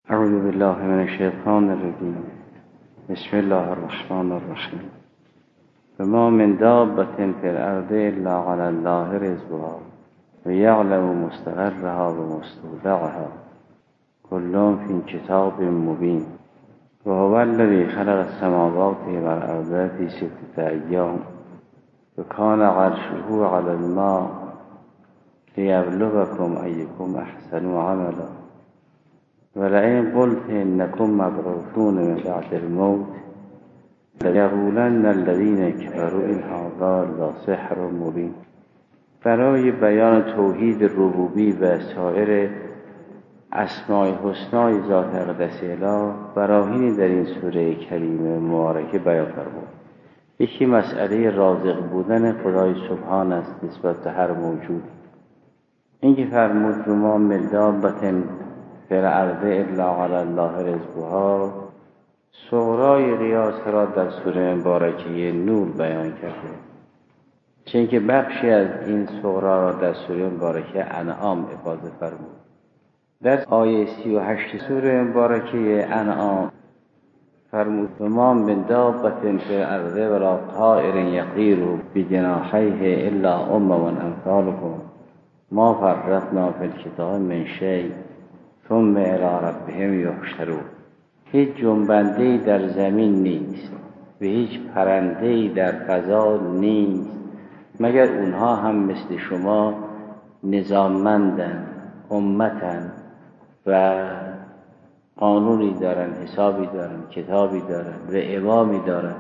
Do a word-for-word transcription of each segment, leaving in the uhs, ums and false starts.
اعوذ بالله من الشیطان الرجیم. بسم الله الرحمن الرحیم. وما من دابة في الارض الا على الله رزقها ويعلم مستقرها ومستودعها كل في كتاب مبين وهو الذي خلق السماوات والارض في ستة ايام وكان عرشه على الماء ليبلوكم ايكم احسن عملا ولئن قلت انكم مبعوثون من بعد الموت ليقولن الذين كفروا ان هذا لسحر مبين. برای بیان توحید ربوبی و سایر اسماء حسنای ذات اقدس اله براهینی در این سوره کریمه مبارکه بیان فرمود. یکی مسئله رازق بودن خدای سبحان است نسبت به هر موجود. اینکه فرمود ما من دابة فی الارض الا علی الله رزقها صغرای قیاس را در سوره مبارکه نور بیان کرده، چون که بخشی از این صغرا را در سوره مبارکه انعام افاضه فرمود. در آیه سی و هشت سوره مبارکه انعام فرمود ما من دابة فی الارض ولا طائر یطیر بجناحیه الا امم امثالکم ما فرطنا فی الکتاب من شیء ثم الی ربهم یحشرون. هیچ جنبنده‌ای در زمین نیست و هیچ پرنده‌ای در فضا نیست مگر اونها هم مثل شما نظاممندن، امتن و قانونی دارن، حسابی دارن، کتابی دارن و امامی دارن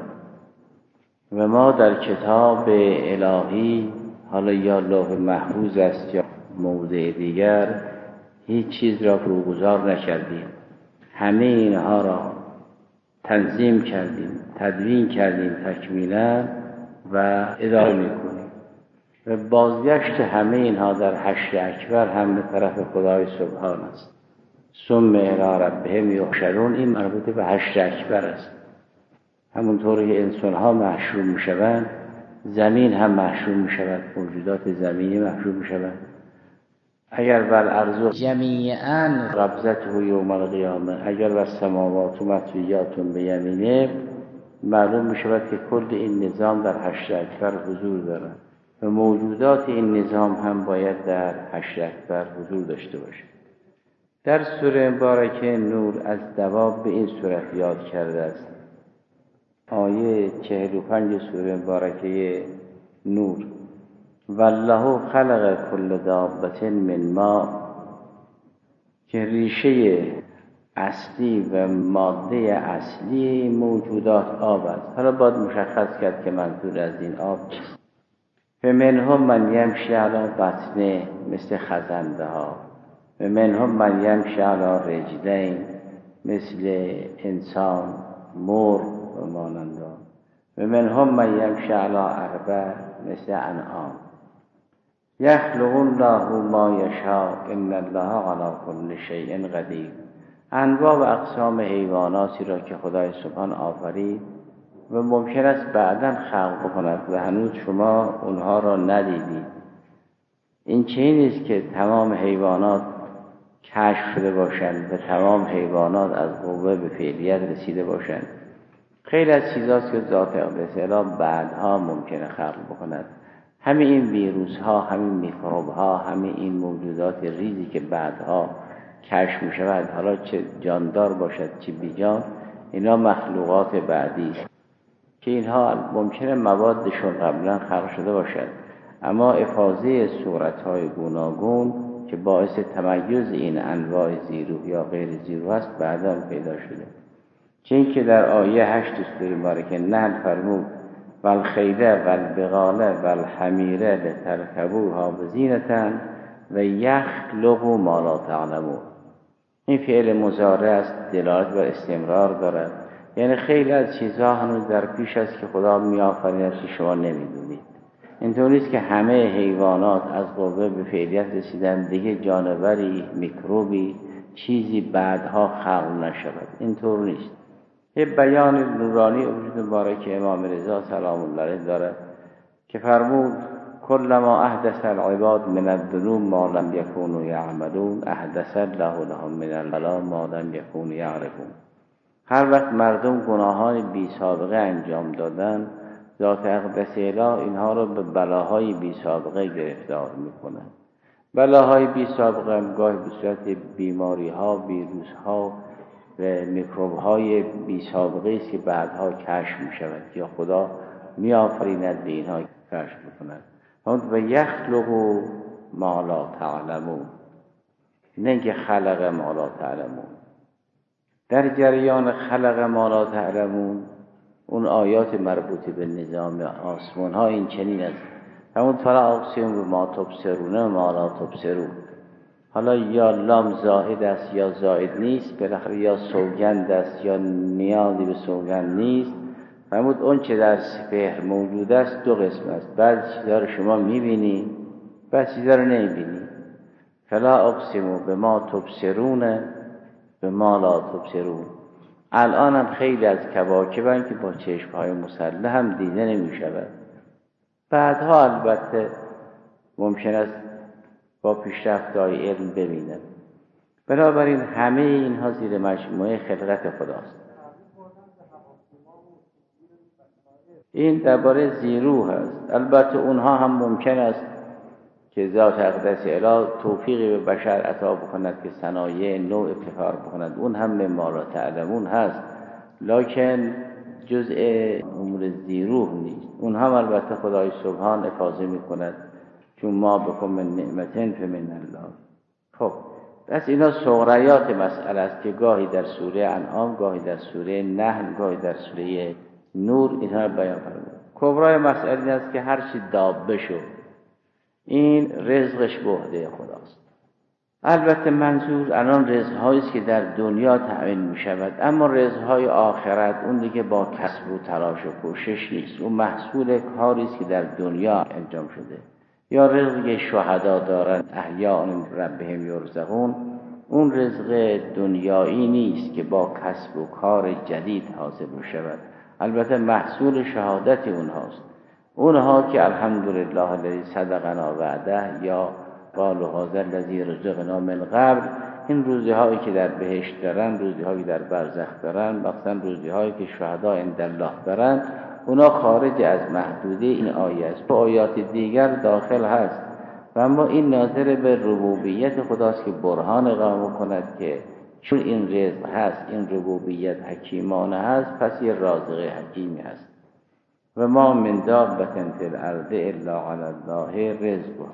و ما در کتاب الهی حالا یا لوح محفوظ است یا موضع دیگر هیچ چیز را فروگذار نکردیم. همه اینها را تنظیم کردیم، تدوین کردیم تکمیلا و اداره میکنیم و بازگشت همه اینها در حشر اکبر هم به طرف خدای سبحان است. ثم الی ربهم یحشرون، این مربوط به حشر اکبر است. همونطور که انسان ها محشور میشوند زمین هم محشور میشود، موجودات زمینی محشور میشوند. اگر بر ارض جمیعاً قبضته یوم القیامه، اگر بر سماوات مطویات بیمینه، معلوم میشود که کل این نظام در حشر اکبر حضور دارد و موجودات این نظام هم باید در حشر اکبر حضور داشته باشد. در سوره مبارکه نور از دواب به این صورت یاد کرده است. آیه چهل و پنج سوره مبارکه نور والله خلق کل دابة من ماء، که ریشه اصلی و ماده اصلی موجودات آب است. حالا باید مشخص کرد که منظور از این آب چیست. فمنهم من یمشی علی بطنه مثل خزنده ها و منهم من یمشی علی رجلین مثل انسان، مرغ و مانندان و منهم من یمشی علی اربع مثل انعام. یخلق الله ما یشاء ان الله علی کل شیء قدیر. انواع و اقسام حیواناتی را که خدای سبحان آفرید و ممکن است بعداً خلق کند و هنوز شما اونها را ندیدید. این چیزی نیست که تمام حیوانات کشف شده باشند و تمام حیوانات از قوه به فعلیت رسیده باشند. خیلی از چیزاست که ذات اقدس اله بعدها ممکنه خلق بکند. همه این ویروس ها، همین میکروب ها، همه این موجودات ریزی که بعدها کشف می شود، حالا چه جاندار باشد چه بیجان، اینا مخلوقات بعدی است که اینها ممکنه موادشون قبلا خلق شده باشد، اما افاضه صورتهای گوناگون که باعث تمیز این انواع زیرو یا غیر زیرو است بعدا پیدا شده. چون که در آیه هشت سوره مبارکه نحل فرمود والخیل والبغال والحمیر لترکبوها وزینة و یخلق ما لا تعلمون. این فعل مضارع است، دلالت بر استمرار دارد، یعنی خیلی از چیزها هنوز در پیش است که خدا می آفریند که شما نمیدونید. اینطور نیست که همه حیوانات از قوه به فعلیت رسیدن دیگه جانوری، میکروبی، چیزی بعدها خلق نشود. اینطور نیست. یه بیان نورانی وجود مبارک امام رضا سلام الله علیه دارد که فرمود کلما احدث العباد من الذنوب ما لم یکونوا یعملون احدث الله لهم من البلاء ما لم یکونوا یعرفون. هر وقت مردم گناهان بی سابقه انجام دادن، ذات اقدس اله اینها رو به بلاهای بی سابقه گرفتار میکنه. بلاهای بی سابقه هم گاهی به صورت بیماری ها، ویروس ها و میکروب های بی سابقه است که بعدها کشف می شود یا خدا می آفریند به اینها کشف بکند. و یخلق ما لا تعلمون، نه که خلق ما لا تعلمون. در جریان خلق ما لا تعلمون اون آیات مربوط به نظام آسمان ها این چنین است: همون فلا اقسم بما تبصرون و ما لا تبصرون. حالا یا لام زائد است یا زائد نیست، بالاخره یا سوگند است یا نیازی به سوگند نیست. فرمود اون چه در سپهر موجود است دو قسم است، بعضی چیزا رو شما میبینی، بعضی چیزا رو نمیبینی. فلا اقسم بما تبصرون به ما لا تبصرون. الان هم خیلی از کواکبن که با چشمهای مسلح هم دیده نمی شود. بعدها البته ممکن است با پیشرفت‌های علم ببینند. بنابراین همه اینها زیر مجموعه خلقت خداست. این درباره زیرو هست. البته اونها هم ممکن است که ذات اقدس اله توفیقی به بشر عطا بکند که صنایع نوع ابتکار بکند، اون هم ما لا تعلمون هست، لکن جزء امور زیرو نیست. اون هم البته خدای سبحان افاضه میکند، چون ما بکن من نعمتن فمن الله. خب پس اینا صغریات مسئله است که گاهی در سوره انعام، گاهی در سوره نحل، گاهی در سوره نور اینها رو بیان فرمود. کبرای مسئله این است که هر چی دابه شد این رزقش به عهده خداست. البته منظور الان رزق‌هایی است که در دنیا تأمین می شود، اما رزق‌های آخرت اون دیگه با کسب و تلاش و کوشش نیست، اون محصول کاری است که در دنیا انجام شده. یا رزقی شهدا دارن احیاء ربهم یرزقون، اون رزق دنیایی نیست که با کسب و کار جدید حاصل می شود، البته محصول شهادت اونهاست. اونها که الحمدلله الذی صدقنا وعده یا قالوا هذا الذی رزقنا من قبل، این روزی هایی که در بهشت دارن، روزی هایی در برزخ دارن، مثلا روزی هایی که شهدا عند الله دارن، اونا خارج از محدوده این آیه است. تو آیات دیگر داخل هست و اما این ناظر به ربوبیت خداست که برهان اقامه کند که چون این رزق هست، این ربوبیت حکیمانه هست، پس یه رازق حکیمی هست. و ما من دابة فی الارض الا علی الله رزقها.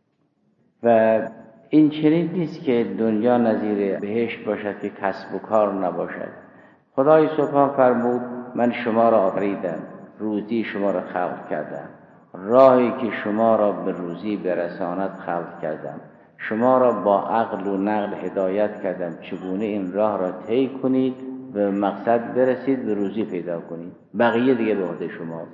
و این چنین نیست که دنیا نظیر بهشت باشد که کسب و کار نباشد. خدای سبحان فرمود من شما را آفریدم، روزی شما را خلق کردم، راهی که شما را به روزی برساند خلق کردم، شما را با عقل و نقل هدایت کردم چگونه این راه را طی کنید به مقصد برسید، به روزی پیدا کنید، بقیه دیگه به عهده شماست.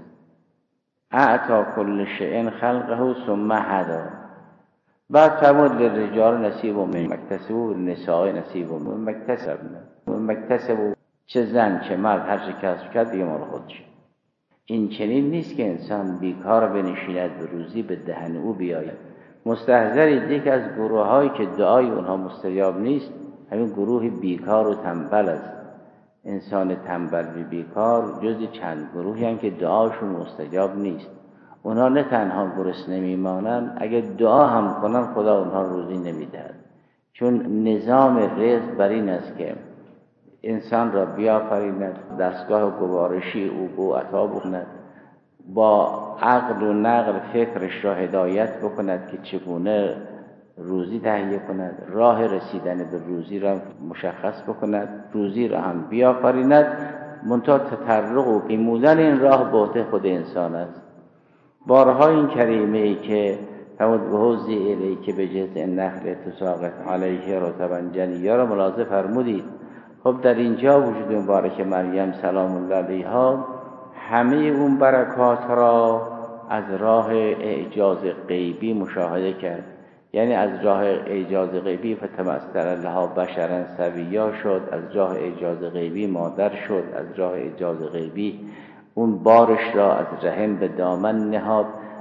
اعطا کل شیء خلقه ثم هدی. بعد فرمود للرجال نصیب مما اکتسبوا وللنساء نصیب مما اکتسبن. مما اکتسبوا چه زن چه مرد هر چه کسب کرد دیگه مال خودشه. این چنین نیست که انسان بیکار بنشیند به روزی به دهن او بیاید. مستحضرید یک از گروه هایی که دعای اونها مستجاب نیست همین گروه بیکار و تنبل است. انسان تنبل و بیکار جزی چند گروهی هم که دعاشون مستجاب نیست. اونها نه تنها گرسنه میمانند، اگه دعا هم کنن خدا اونها روزی نمیدهد. چون نظام رزق بر این است که انسان را بیافریند، دستگاه گوارشی او بو عطا بکند، با عقل و نقل فکرش را هدایت بکند که چگونه روزی تهیه کند، راه رسیدن به روزی را مشخص بکند، روزی را هم بیافریند. منتها تطرق و پیمودن این راه به عهده خود انسان است. بارها این کریمه ای که فرمود بهوزی الی که به جزء نخل تساقط علیه رطبا جنیا را ملاحظه فرمودید. خب در اینجا وجود مبارک مریم سلام الله علیها همه اون برکات را از راه اعجاز غیبی مشاهده کرد. یعنی از راه اعجاز غیبی فتمثل لها بشرا سویا شد، از راه اعجاز غیبی مادر شد، از راه اعجاز غیبی اون بارش را از رحم به دامن نهاد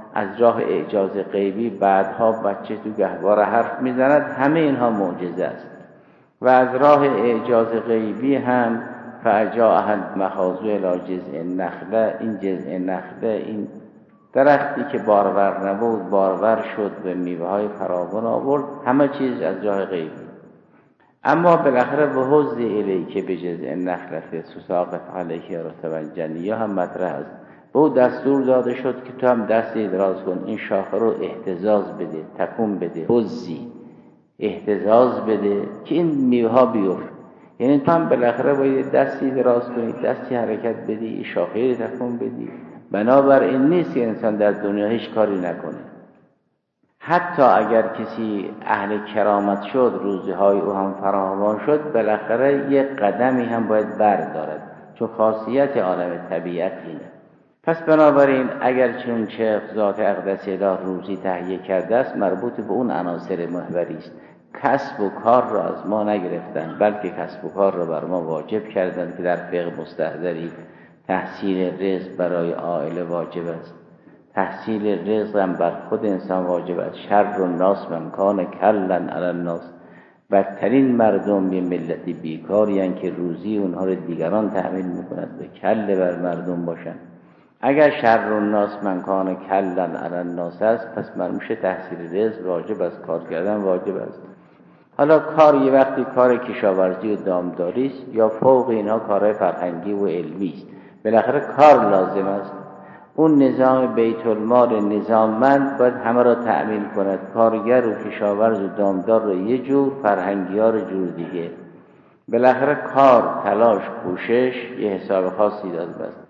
از راه اعجاز غیبی بعدها بچه تو گهواره حرف میزند، همه اینها معجزه است. و از راه اعجاز غیبی هم فجاء المخاض الی جذع النخله، این جذع نخله، این درختی که بارور نبود بارور شد و میوه های فراوان آورد، همه چیز از راه غیبی. اما بالاخره به حوض الیک به جذع النخله تساقط علیه رطبا جنیا هم مطرح است. به او دستور داده شد که تو هم دستی دراز کن، این شاخه رو اهتزاز بده، تکون بده، حوضی اهتزاز بده که این میوه ها بیفت. یعنی تو هم بالاخره باید دستی دراز کنی، دستی حرکت بدی، شاخه رو تکون بدی. بنابراین نیست که انسان در دنیا هیچ کاری نکنه. حتی اگر کسی اهل کرامت شد، روزهای او هم فراوان شد، بالاخره یک قدمی هم باید بردارد، چون خاصیت عالم طبیعت اینه. پس بنابراین اگر چون چه ذات اقدس اله روزی تهیه کرده است، مربوط به اون عناصر محوری است. کسب و کار را از ما نگرفتند، بلکه کسب و کار را بر ما واجب کردند که در فقه مستحضری تحصیل رزق برای عائله واجب است. تحصیل رزق هم بر خود انسان واجب است. شر الناس من کان کلا علی الناس، بدترین مردم یه ملتی بیکاری هستند که روزی اونها رو دیگران تأمین میکنند و کله بر مردم باشند. اگر شر الناس من کان کلا علی الناس است، پس مرموش تحصیل رزق واجب است، کار کردن واجب است. حالا کار یه وقتی کار کشاورزی و دامداری است، یا فوق اینها کارهای فرهنگی و علمی است. بالاخره کار لازم است. اون نظام بیت المال نظاممند باید همه را تأمین کند، کارگر و کشاورز و دامدار را یه جور، فرهنگی ها را جور دیگه. بالاخره کار، تلاش، کوشش یه حساب خاصی داده است.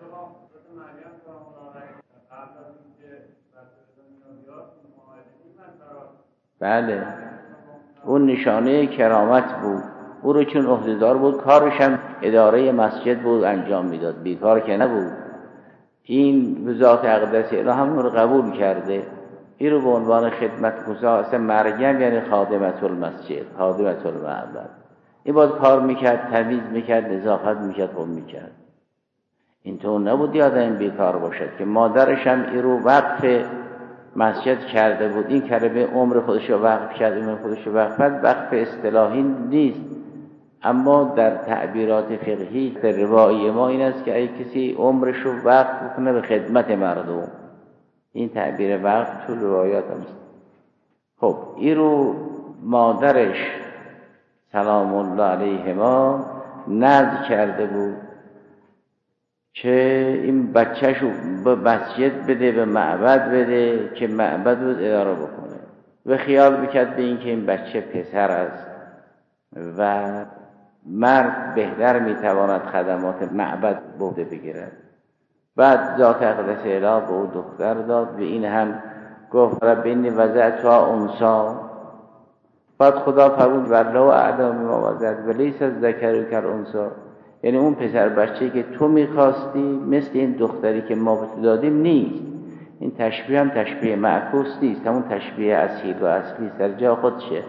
بله، اون نشانه کرامت بود. او رو چون عهدهدار بود، کارش هم اداره مسجد بود، انجام میداد، بیکار که نبود. این به ذات اقدس اله هم رو قبول کرده. این رو به عنوان خدمتگزار، اصلا مریم یعنی خادمت المسجد، خادمت المعبد. این باید کار میکرد، تمیز میکرد، نظافت میکرد، خوب میکرد. اینطور نبود آدم بیکار باشد. که مادرش هم این رو وقف مسجد کرده بود. این کلمه عمر خودش رو وقف کرد، عمر خودش رو وقف کرد، وقف اصطلاحی نیست، اما در تعبیرات فقهی در روایی ما این است که اگه کسی عمرش رو وقف کنه به خدمت مردم، این تعبیر وقف تو روایات هست. خب این رو مادرش سلام الله علیهما نذر کرده بود که این بچه‌شو به مسجد بده، به معبد بده که معبد رو اداره بکنه، و خیال میکرد به این که این بچه پسر است و مرد بهتر میتواند خدمات معبد بوده بگیرد. بعد ذات اقدس اله به او دختر داد و این هم گفت رب انی وضعتها انثی. بعد خدا فرمود والله اعلم بما وضعت ولیس الذکر کالانثی، یعنی اون پسر بچه‌ای که تو میخواستی مثل این دختری که ما به تو دادیم نیست. این تشبیه هم تشبیه معکوس نیست، همون تشبیه اصیل و اصلی سر جا خودشه.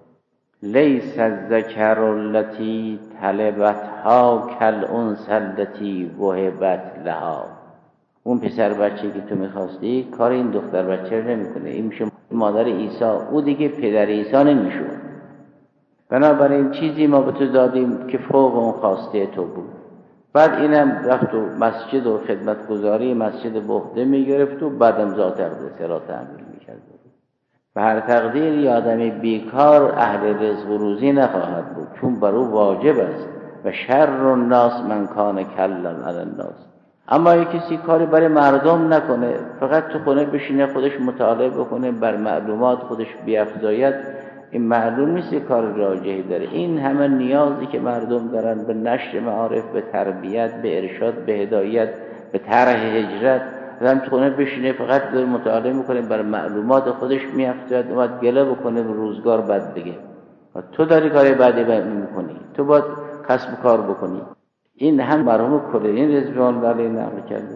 لیس الذکر التی طلبتها کالانثی التی وهبت لها. اون پسر بچه‌ای که تو میخواستی کار این دختر بچه رو نمیکنه، این میشه مادر عیسی، او دیگه پدر عیسی نمیشه. بنابراین چیزی ما به تو دادیم که فوق اون خواسته تو بود. بعد اینم رفت و مسجد و خدمتگزاری مسجد به عهده میگرفت و بعدم ذات اقدس را تعمیل میکرد. و هر تقدیر آدمی بیکار اهل رزق و روزی نخواهد بود، چون بر او واجب است و شر الناس من کان کلا علی الناس. اما یک کسی کاری برای مردم نکنه، فقط تو خونه بشینه خودش مطالعه بکنه، بر معلومات خودش بیفزاید، این معلوم نیست کار راجحی داره. این همه نیازی که مردم دارن به نشر معارف، به تربیت، به ارشاد، به هدایت، به طرح هجرت، آدم تو خونه بشینه فقط داره مطالعه میکنه، بر معلومات خودش میفزاید، اومد گله بکنه به روزگار بد بگه. و تو داری کاری بعدی میکنی، تو باید کسب کار بکنی. این هم مرحوم کلینی رضوان الله علیه نقل کرده،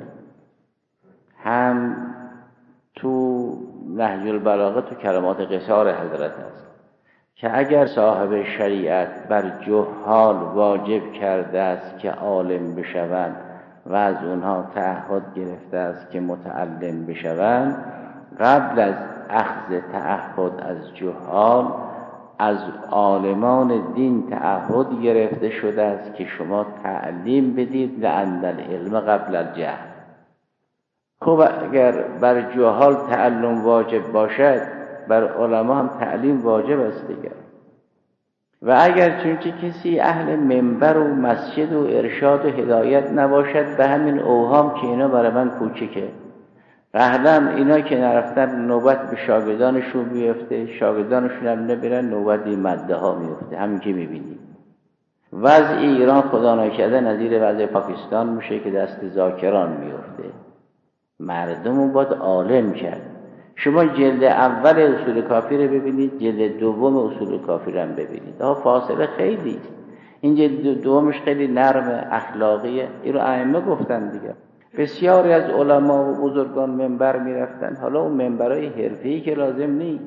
هم تو نهج البلاغه تو کلمات قصار حضرت است که اگر صاحب شریعت بر جهال واجب کرده است که عالم بشوند و از اونها تعهد گرفته است که متعلم بشوند، قبل از اخذ تعهد از جهال از عالمان دین تعهد گرفته شده است که شما تعلیم بدید لأن العلم قبل الجهل. خب اگر بر جهال تعلم واجب باشد بر علما هم تعلیم واجب است دیگر. و اگر چونکه کسی اهل منبر و مسجد و ارشاد و هدایت نباشد به همین اوهام که اینا برای من کوچکه، قهلا اینا که نرفتن نوبت به شاگردانشون میفته، شاگردانشون هم نبرن نوبت به مده ها میفته. همین که میبینید وضع ایران خدا نکرده نظیر وضع پاکستان میشه که دست ذاکران میفته. مردم رو باید عالم کرد. شما جلد اول اصول کافی رو ببینید، جلد دوم اصول کافی رو هم ببینید، ها فاصله خیلی است. این جلد دومش خیلی نرم اخلاقیه. این رو ائمه گفتن دیگه. بسیاری از علما و بزرگان منبر میرفتن. حالا اون منبرای حرفه‌ای که لازم نیست.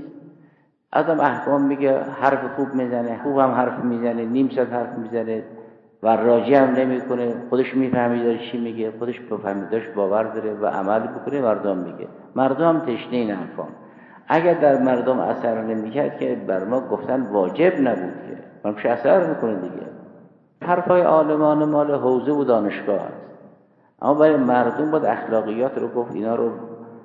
آدم احکام میگه، حرف خوب میزنه، خوب هم حرف میزنه، نیم ساعت حرف میزنه و راجع هم نمیکنه، خودش میفهمه داره چی میگه، خودش بفهمیداش باور داره و عمل بکنه، مردم میگه. مردم تشنه این حرفان. اگر در مردم اثر نمیکرد که بر ما گفتن واجب نبود که منش اثر میکنه دیگه. حرفای عالمان مال حوزه و دانشگاه است، اما برای مردم باید اخلاقیات رو گفت، اینا رو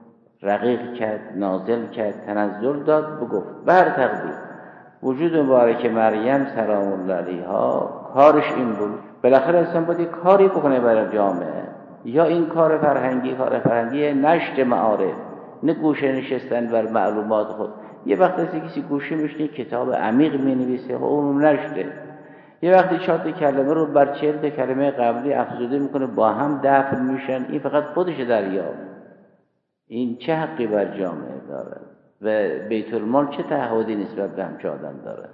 رقیق کرد، نازل کرد، تنزل داد، بگفت. بر تقدیر وجود مبارک مریم سلام الله علیها کارش این بود. بالاخره انسان باید کاری بکنه برای جامعه. یا این کار فرهنگی، کار فرهنگی نشر معارف، نه گوشه نشستن بر معلومات خود. یه وقت از کسی گوشه میشنه کتاب عمیق مینویسه و اون نشره. یه وقتی چهار تا کلمه رو بر چهل تا کلمه قبلی افزوده میکنه، با هم دفن میشن. این فقط خودش دریافت. این چه حقی بر جامعه داره و بیت المال چه تعهدی نسبت به همچه آدم داره؟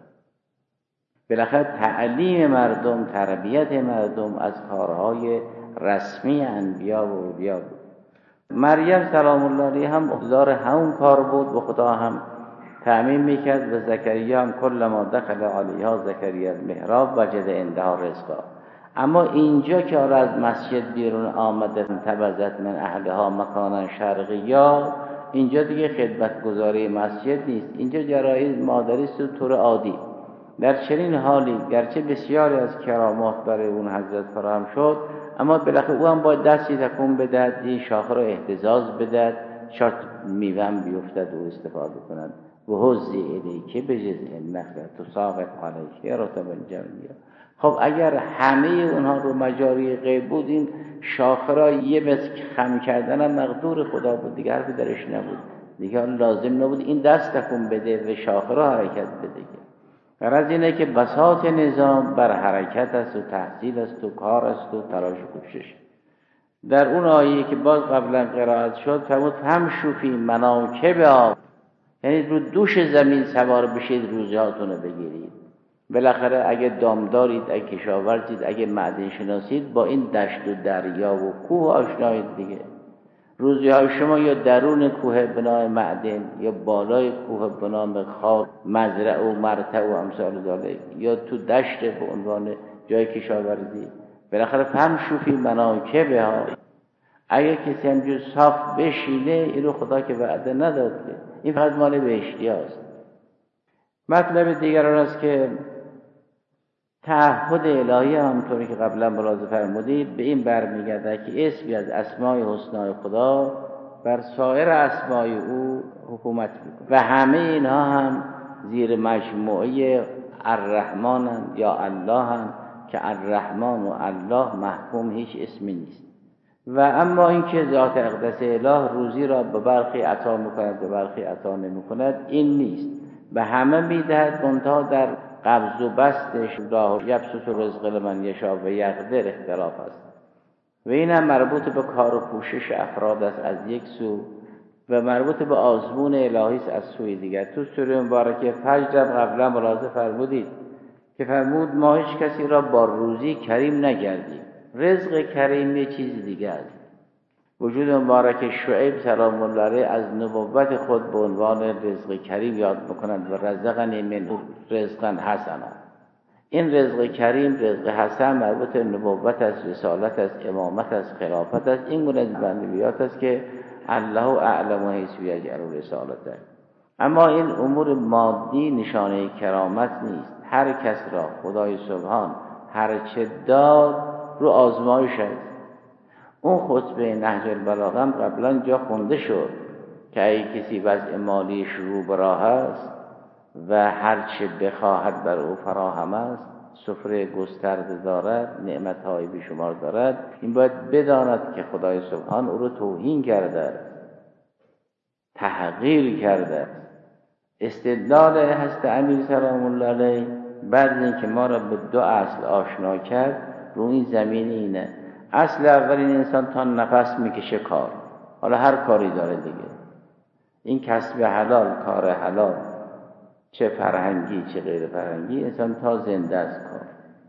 بالاخره تعلیم مردم، تربیت مردم از کارهای رسمی انبیا و اولیا بود. مریم سلام الله علیها هم احضار همون کار بود و خدا هم تعمیم میکرد. و زکریا هم کل ما دخل علیها زکریا المحراب وجد عندها رزقا. اما اینجا که از مسجد بیرون آمده تبذت من اهلها مکانا شرقیا، اینجا دیگه خدمتگزاری مسجد نیست، اینجا جرایز مادری است و طور عادی. در چنین حالی گرچه بسیاری از کرامات برای اون حضرت فراهم شد، اما بالاخره او هم باید دستی تکون بدهد، این شاخه رو اهتزاز بدهد، شاید میوه هم بیفتد و استفاده کند. و حزی الیک بجذع النخل تساقط علیک رطبا جنیا. خب اگر همه اونها رو مجاری غیب بود، این شاخه را یه مسک خم کردن هم مقدور خدا بود دیگه، حرفی درش نبود دیگه، لازم نبود این دست تکون بده و شاخه را حرکت بده. غرض اینه که بساط نظام بر حرکت است و تحصیل است و کار است و تلاش و کوشش. در اون آیه که باز قبلا قرائت شد فرمود همشو فی مناکبها، یعنی رو دوش زمین سوار بشید، روزیاتونو بگیرید. بالاخره اگه دامدارید، اگه کشاورزید، اگه معدن شناسید، با این دشت و دریا و کوه آشنایید دیگه. روزی های شما یا درون کوه بنای معدن، یا بالای کوه بنام خاک مزرعه و مرتع و امثال ذالک، یا تو دشت به عنوان جای کشاورزی. بالاخره فهم شوفی مناکبها. اگه کسی همجور صاف بشینه، اینو خدا که وعده نداد که، این فقط مال بهشتی هست. مطلب دیگر آن است که تعهد الهی همونطوری که قبلا ملاحظه فرمودید به این برمیگرده که اسمی از اسمای حسنای خدا بر سایر اسمای او حکومت میکنه و همه اینها هم زیر مجموعه الرحمن هم یا الله هم که الرحمن و الله محکوم هیچ اسمی نیست. و اما اینکه ذات اقدس اله روزی را به برخی عطا میکند به برخی عطا نمیکند این نیست، به همه میدهد، منتها در قبض و بستش راه یبسط رزق لمن یشاء و یقدر اختلاف است. و این هم مربوط به کار و کوشش افراد است از یک سو و مربوط به آزمون الهی است از سوی دیگر. تو سوره مبارکه فجر قبلا ملاحظه فرمودید که فرمود ما هیچ کسی را با روزی کریم نگردیم. رزق کریم یه چیز دیگه است. وجود مبارک شعیب سلام الله علیه از نبوت خود به عنوان رزق کریم یاد میکنند و رزقنی من رزقا حسنا. این رزق کریم، رزق حسن مربوط نبوت است، رسالت است، امامت است، خلافت است. این گونه بندیات است که الله اعلم حیث یجعل رسالته. اما این امور مادی نشانه کرامت نیست. هر کس را خدای سبحان هر چه داد رو آزمایش است. اون خطبه نهج البلاغه هم قبلا جا خونده شد که اگه کسی وضع مالیش رو به راه است و هر چه بخواهد بر او فراهم است، سفره گسترده دارد، نعمت‌های بیشمار دارد، این باید بداند که خدای سبحان او رو توهین کرده، تحقیر کرده. استدلال هست امیر سلام الله علیه بعد از اینکه ما را به دو اصل آشنا کرد رو این زمین اینه: اصل اول این انسان تا نفس میکشه کار، حالا هر کاری داره دیگه، این کسب حلال، کار حلال، چه فرهنگی چه غیر فرهنگی، انسان تا زنده از کار،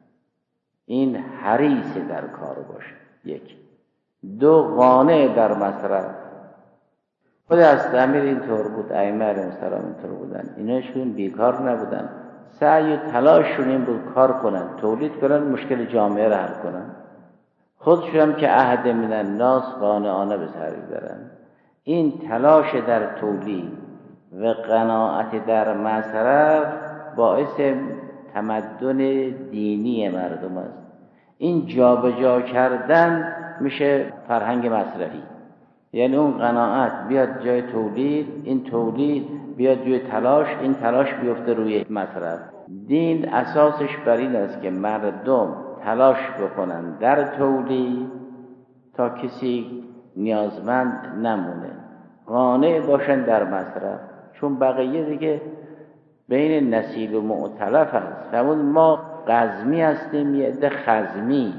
این حریص در کار باشه. یک. دو، قانع در مصرف. خود استعمیر اینطور بود، ائمه علیهم السلام اینطور بودن، ایناشون بیکار نبودن، سعی و تلاششون این بود کار کنن، تولید کنن، مشکل جامعه را حل کنن. خودشون هم که عهد من الناس قانعانه به سر ببرن. این تلاش در تولید و قناعت در مصرف باعث تمدن دینی مردم است. این جابجا کردن میشه فرهنگ مصرفی، یعنی اون قناعت بیاد جای تولید، این تولید بیاد جای تلاش، این تلاش بیفته روی مصرف. دین اساسش بر این است که مردم تلاش بکنن در تولید تا کسی نیازمند نمونه، قانع باشن در مصرف، چون بقیه دیگه بین نسیل و معتلف هست. فرمود ما قزمی هستیم، یه عده خزمی،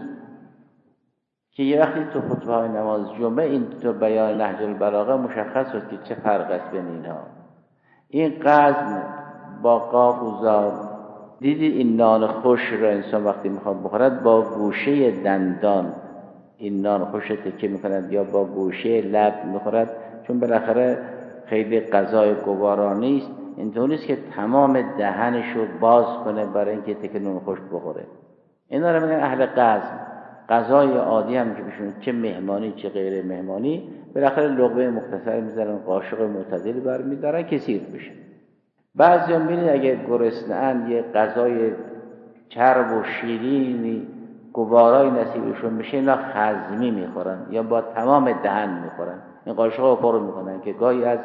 که یه وقتی تو خطبه های نماز جمعه این تو بیان نهج البلاغه مشخص شد که چه فرق است بین اینها. این قزم با قاف و زال، دیدید این نان خوش را انسان وقتی میخواد بخورد با گوشه دندان این نان خوش تکه میکند یا با گوشه لب میخورد، چون بالاخره خیلی غذای گوارا نیست، اینطور نیست که تمام دهنش رو باز کنه برای اینکه تکه نان خوش بخوره. اینا رو میگن اهل قزم. غذای عادی هم که بشون چه مهمانی چه غیر مهمانی، بالاخره لقمه مختصر میذارن، قاشق معتدل برمیدارن که سیر بشه. بعضی هم بینید اگه گرسنه‌اند یه غذای چرب و شیرینی گوارای نصیبشون میشه، اینا خزمی میخورن یا با تمام دهن میخورن، این قاشق رو پر میکنن که گاهی از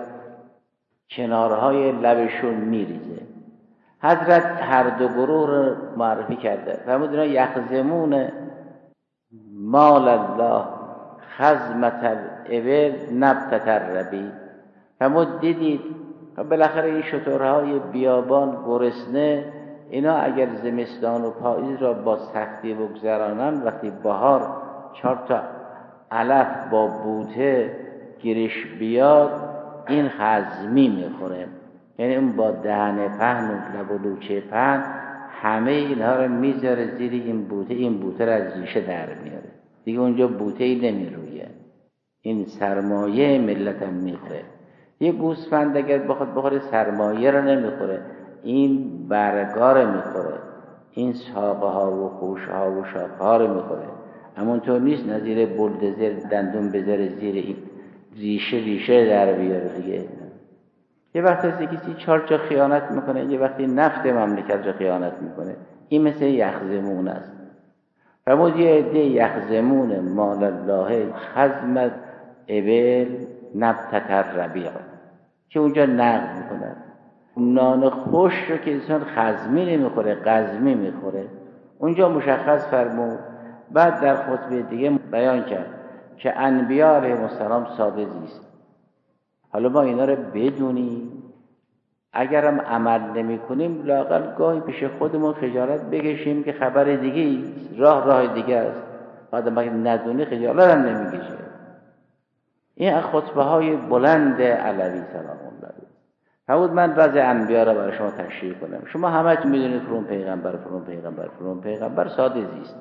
کنارهای لبشون میریزه. حضرت هر دو گروه رو معرفی کرده، فرمود اینا یخزمون مال الله خزمت الابل نبتة الربی. فرمود دیدید بالاخره این شترهای بیابان گرسنه، اینا اگر زمستان و پاییز را با سختی بگذرانند، وقتی بهار چهار تا علف با بوته گیرش بیاد، این خزمی میخوره، یعنی اون با دهن پهن و لب و لوچه پهن همه اینها رو میذاره زیر این بوته، این بوته را از ریشه در میاره، دیگه اونجا بوته ای نمیرویه. این سرمایه ملت هم میخوره. یه گوسفند اگر بخواد بخوره سرمایه رو نمیخوره، این برگار میخوره، این ساقه ها و خوشه ها و شاخه ها رو میخوره. همونطور نیست نظیر بلدزر دندون بذاره زیر این ریشه ریشه در بیاره دیگه. یه وقت هست کسی چهار جا خیانت میکنه، یه وقتی نفت مملکت رو خیانت میکنه، این مثل یخزمون است. فرمود یه عده یخزمون مال الله خزمت ابل نبتة الربیع، که اونجا نقد میکنن نان خوش رو که انسان خزمی نمیخوره، قزمی میخوره. اونجا مشخص فرمود. بعد در خطبه دیگه بیان کرد که انبیاء علیهم السلام ساده زیست. حالا ما اینا رو بدونیم، اگرم عمل نمی کنیم لااقل گاهی پیش خودمون خجالت بکشیم که خبر دیگه راه راه دیگه است. آدم اگه ندونه خجالت هم نمیکشه. این خطبه های بلند علوی سلام الله علیه. فرمود من وضع انبیاء را برای شما تشریح کنم. شما همه میدونید فرون پیغمبر فرون پیغمبر فرون پیغمبر ساده زیست.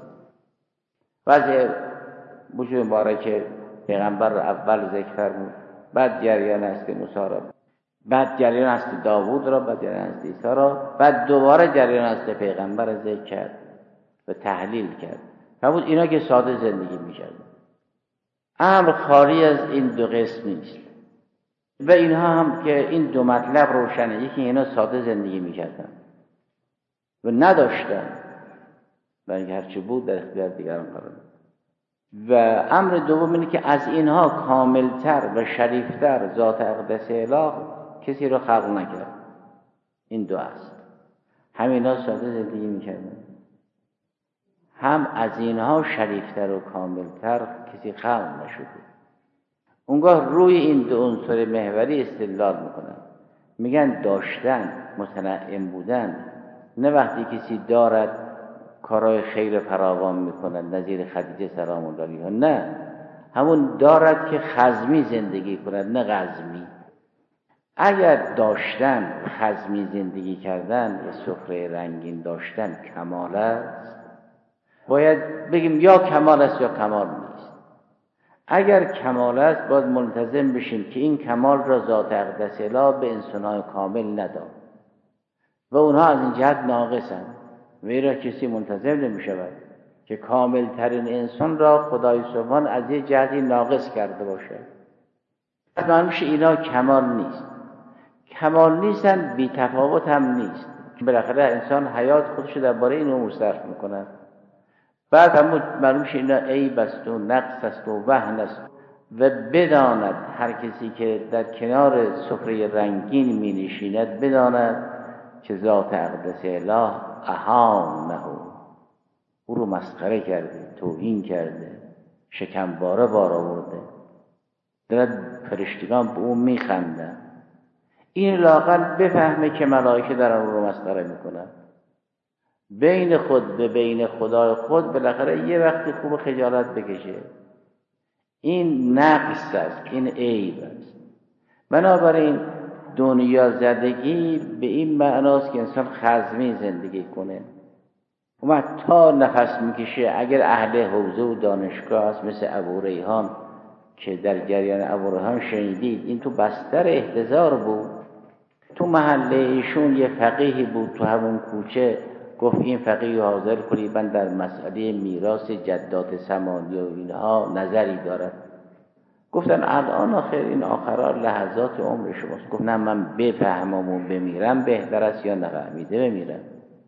وضع وجود مبارک پیغمبر را اول ذکر فرمود، بعد جریان هستی موسی را، بعد جریان هستی داوود را، بعد جریان هستی عیسی را، بعد دوباره جریان هستی پیغمبر را ذکر کرد و تحلیل کرد. فرمود اینا که ساده زندگی می‌کردن، امر خالی از این دو قسم نیست و اینها هم که این دو مطلب روشنه. یکی اینا ساده زندگی میکردن و نداشتن برای هرچی بود در اختیار دیگران قرار داد. و امر دوم اینه که از اینها کاملتر و شریفتر ذات اقدس اله کسی رو خلق نکرد. این دو است. هم اینا ساده زندگی میکردن، هم از اینها شریفتر و کاملتر کسی خلق نشده. اونگاه روی این دو عنصر محوری استدلال میکنن، میگن داشتن، متنعم بودن، نه وقتی کسی دارد کارهای خیر فراوان میکنن نظیر خدیجه سلام الله علیها، نه، همون دارد که خزمی زندگی کند نه غزمی. اگر داشتن خزمی زندگی کردن و سفره رنگین داشتن کمال است، باید بگیم یا کمال است یا کمال نیست. اگر کمال است باید ملتزم بشیم که این کمال را ذات اقدس اله به انسان‌های کامل نداد و اونها از این جهت ناقصند. ویرا کسی منتظر نمی شود که کامل ترین انسان را خدای سبحان از یه جهتی ناقص کرده باشد. معلوم میشه اینا کمال نیست. کمال نیستن، بی تفاوت هم نیست. بالاخره انسان حیات خودش درباره این امور صرف میکند. بعد هم معلوم میشه اینا عیب است و نقص است و وهن است و بداند هر کسی که در کنار سفره رنگین می نشیند بداند که ذات اقدس اله اهانه، او رو مسخره کرده، توهین کرده، شکمباره بار آورده، در فرشتگان به او میخندن. این لااقل بفهمه که ملائکه در اون رو مسخره میکنن. بین خود به بین خدای خود بالاخره یه وقتی خوب خجالت بکشه. این نقص است، این عیب است. بنابراین دنیا زدگی به این معناست که انسان خزمی زندگی کنه. و تا نفس میکشه اگر اهل حوزه و دانشگاه است مثل ابو ریحان که در جریان ابو ریحان شنیدید، این تو بستر احتضار بود، تو محله ایشون یه فقیهی بود تو همون کوچه، گفت این فقیه حاضر کنید، من در مسئله میراث جدات ثمانیه و اینها نظری دارد. گفتن الان آخر این آخران لحظات عمر شماست. گفت نه، من بفهمم و بمیرم بهتر است یا نفهمیده بمیرم.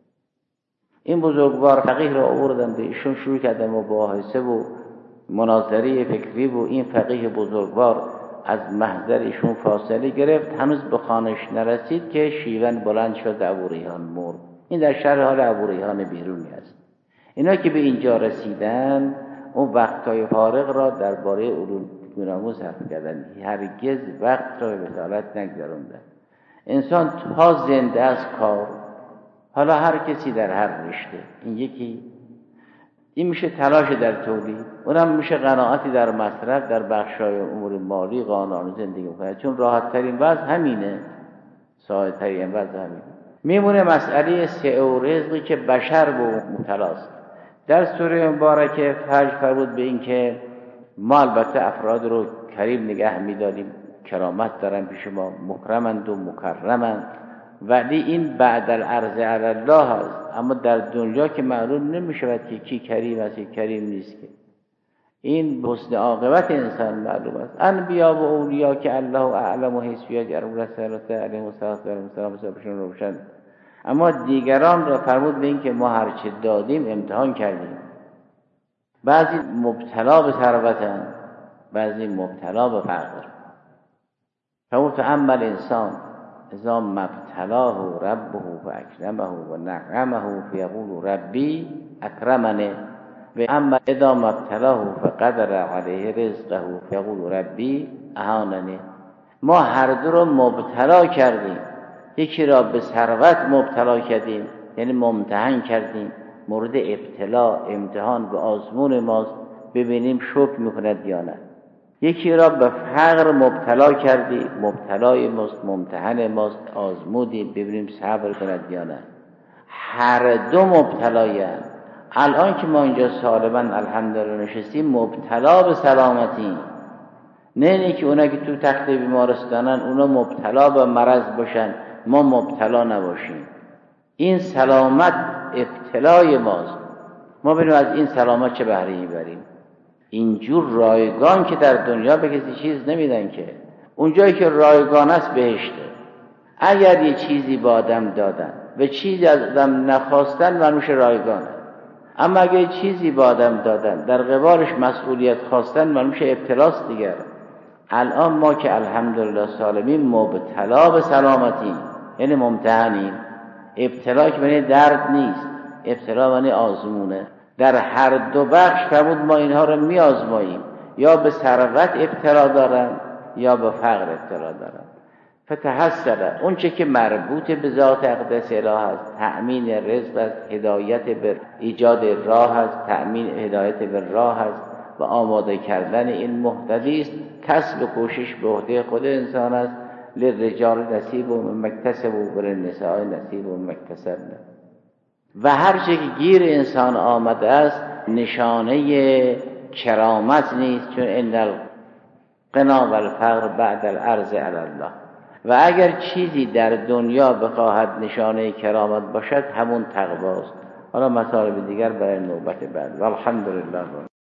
این بزرگوار فقیه را آوردن به ایشون، شروع کردن مباحثه و مناظره فکری و این فقیه بزرگوار از محضر ایشون فاصله گرفت، هنوز به خانش نرسید که شیون بلند شد، ابو ریحان مرد. این در شرح حال ابو ریحان بیرونی است. اینا که به اینجا رسیدن اون وقتهای فارغ را درباره علوم گوناگون صرف کردن، هرگز وقت را به بطالت نگذراندن. انسان تا زنده از کار، حالا هر کسی در هر رشته، این یکی این میشه تلاش در تولید، اونم میشه قناعتی در مصرف، در بخشای امور مالی قانونی زندگی میکنه، چون راحت ترین وضع همینه، ساده ترین وضع همینه. میمونه مسئله سعه و رزقی که بشر به مبتلاست. در سوره مبارکه فرج فرمود به این که ما البته افراد رو کریم نگه میداریم، کرامت دارن پیش ما، مکرمند و مکرمند، ولی این بعد العرض علی الله هست. اما در دنیا که معلوم نمیشود که کی کریم است کی کریم نیست، که این حسن عاقبت انسان معلوم است. انبیا و اولیا که الله اعلم و حسبیات ارم رسالت علیه و سلام بسیارشون روشن، اما دیگران را فرمود به این که ما هرچه دادیم امتحان کردیم. بعضی مبتلا به ثروتند، بعضی مبتلا به فقر. فرمود فاما الانسان اذا ما ابتلاه ربه فاکرمه و نعمه فیقول ربی اکرمنه و اما اذا ما ابتلاه فقدر علیه رزقه فیقول ربی اهاننه. ما هر دو رو مبتلا کردیم. یکی را به ثروت مبتلا کردیم، یعنی ممتحن کردیم، مورد ابتلا، امتحان و آزمون ماست، ببینیم شکر میکند یا نه. یکی را به فقر مبتلا کردیم، مبتلای ماست، ممتحن ماست، آزمودیم، ببینیم صبر کند یا نه. هر دو مبتلایی هست. الان که ما اینجا سالما الحمدلله نشستیم مبتلا به سلامتی، نه اینه که اونا که تو تخت بیمارستانن اونا مبتلا به مرض باشن ما مبتلا نباشیم. این سلامت ابتلای ماست، ما ببینیم از این سلامت چه بهره میبریم. اینجور رایگان که در دنیا به کسی چیز نمیدن که. اونجایی که رایگان است بهشته. اگر یه چیزی به آدم دادن و چیزی از آدم نخواستن منوش رایگانه، اما اگر یه چیزی به آدم دادن در قبالش مسئولیت خواستن منوش ابتلاست دیگر. الان ما که الحمدلله سالمین مبتلا به سلامتیم، یعنی ممتحنیم. ابتلا که معنی درد نیست، ابتلا معنی آزمونه. در هر دو بخش فرمود ما اینها رو می آزماییم، یا به ثروت ابتلا دارن یا به فقر ابتلا دارن. فتحصل اون چه که مربوط به ذات اقدس اله است، تأمین رزق است، هدایت به ایجاد راه است، تأمین هدایت به راه است و آماده کردن این مهتدی است. کسب کوشش به عهده خود انسان است. للرجال نصیب و مکتسب و للنساء نصیب و مکتسب. و هر چه که گیر انسان آمده است نشانه کرامت نیست، چون ان الغنا و الفقر بعد العرض علی الله. و اگر چیزی در دنیا بخواهد نشانه کرامت باشد همون تقواست. حالا مطالب دیگر برای نوبت بعد. والحمدلله.